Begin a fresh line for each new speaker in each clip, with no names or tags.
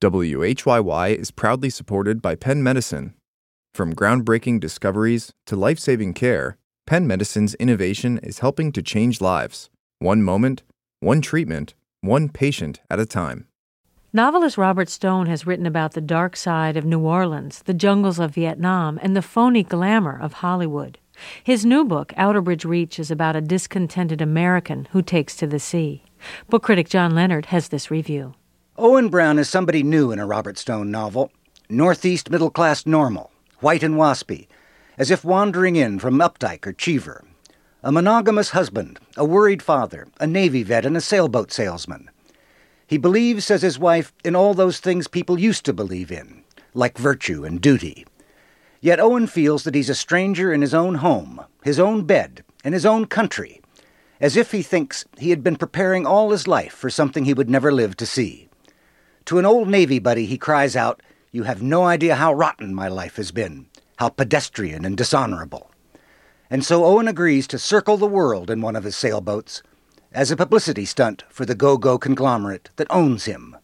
WHYY is proudly supported by Penn Medicine. From groundbreaking discoveries to life-saving care, Penn Medicine's innovation is helping to change lives. One moment, one treatment, one patient at a time.
Novelist Robert Stone has written about the dark side of New Orleans, the jungles of Vietnam, and the phony glamour of Hollywood. His new book, Outerbridge Reach, is about a discontented American who takes to the sea. Book critic John Leonard has this review.
Owen Brown is somebody new in a Robert Stone novel. Northeast middle-class normal, white and waspy, as if wandering in from Updike or Cheever. A monogamous husband, a worried father, a Navy vet, and a sailboat salesman. He believes, says his wife, in all those things people used to believe in, like virtue and duty. Yet Owen feels that he's a stranger in his own home, his own bed, and his own country, as if he thinks he had been preparing all his life for something he would never live to see. To an old Navy buddy, he cries out, "You have no idea how rotten my life has been, how pedestrian and dishonorable." And so Owen agrees to circle the world in one of his sailboats as a publicity stunt for the go-go conglomerate that owns him.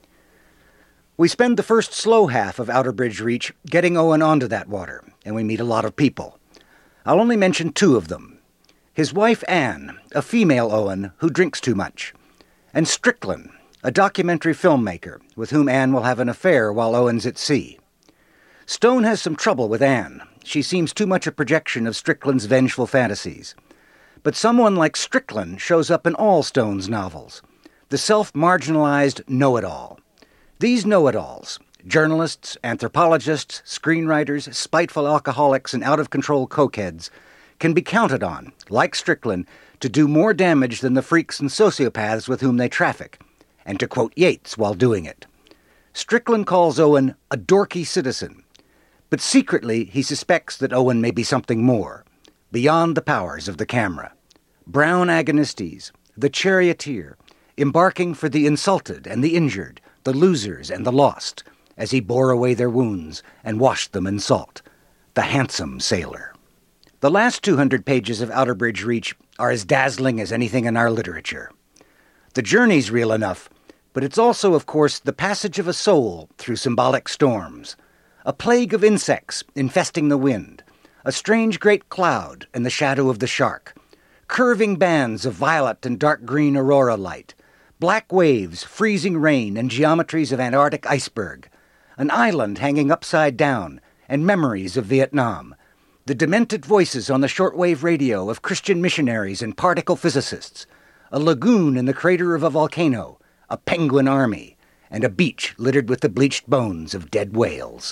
We spend the first slow half of Outerbridge Reach getting Owen onto that water, and we meet a lot of people. I'll only mention two of them. His wife Anne, a female Owen who drinks too much, and Strickland, a documentary filmmaker with whom Anne will have an affair while Owen's at sea. Stone has some trouble with Anne. She seems too much a projection of Strickland's vengeful fantasies. But someone like Strickland shows up in all Stone's novels, the self-marginalized know-it-all. These know-it-alls, journalists, anthropologists, screenwriters, spiteful alcoholics, and out-of-control cokeheads, can be counted on, like Strickland, to do more damage than the freaks and sociopaths with whom they traffic, and to quote Yeats while doing it. Strickland calls Owen a dorky citizen, but secretly he suspects that Owen may be something more, beyond the powers of the camera. Brown Agonistes, the charioteer, embarking for the insulted and the injured, the losers and the lost, as he bore away their wounds and washed them in salt. The handsome sailor. The last 200 pages of Outerbridge Reach are as dazzling as anything in our literature. The journey's real enough, but it's also, of course, the passage of a soul through symbolic storms. A plague of insects infesting the wind, a strange great cloud in the shadow of the shark, curving bands of violet and dark green aurora light, black waves, freezing rain, and geometries of Antarctic iceberg, an island hanging upside down, and memories of Vietnam, the demented voices on the shortwave radio of Christian missionaries and particle physicists, a lagoon in the crater of a volcano, a penguin army, and a beach littered with the bleached bones of dead whales.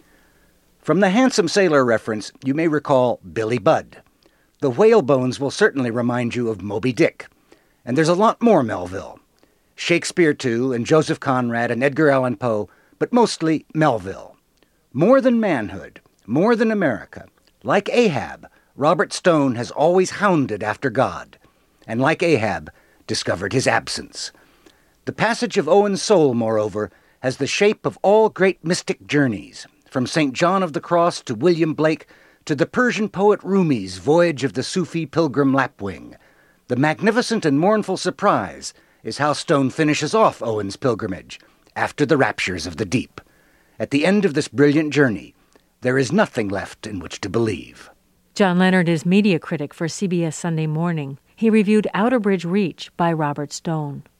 From the handsome sailor reference, you may recall Billy Budd. The whale bones will certainly remind you of Moby Dick. And there's a lot more Melville. Shakespeare, too, and Joseph Conrad and Edgar Allan Poe, but mostly Melville. More than manhood, more than America. Like Ahab, Robert Stone has always hounded after God, and like Ahab, discovered his absence. The passage of Owen's soul, moreover, has the shape of all great mystic journeys, from St. John of the Cross to William Blake to the Persian poet Rumi's voyage of the Sufi pilgrim Lapwing. The magnificent and mournful surprise is how Stone finishes off Owen's pilgrimage, after the raptures of the deep. At the end of this brilliant journey, there is nothing left in which to believe.
John Leonard is media critic for CBS Sunday Morning. He reviewed Outerbridge Reach by Robert Stone.